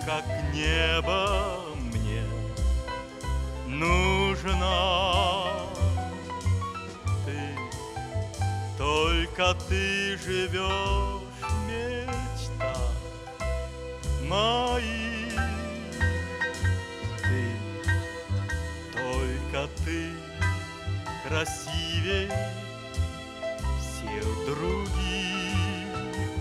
как небо мне нужна. Ты, только ты живешь в мечтах моих. Ты, только ты красивей всех других.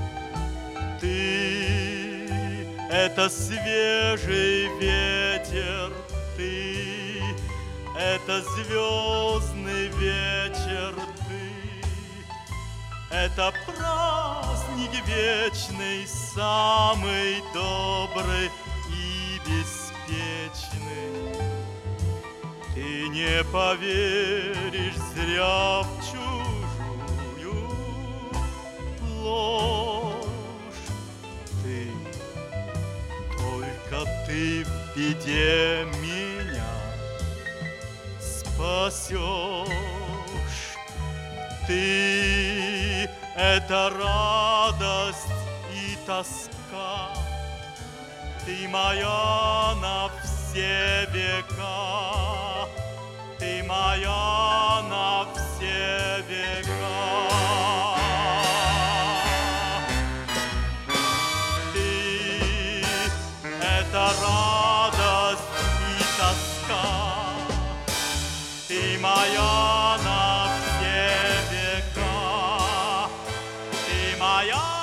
Ты — это свежий ветер, ты — это звездный вечер, ты — это праздник вечный, самый добрый и беспечный. Ты не поверишь зря в чужую ложь. Ты, только ты в беде меня спасешь. Ты — это радость и тоска, ты моя на все века, ты моя на все века. Ты — это радость и тоска, ты моя на все века, ты моя.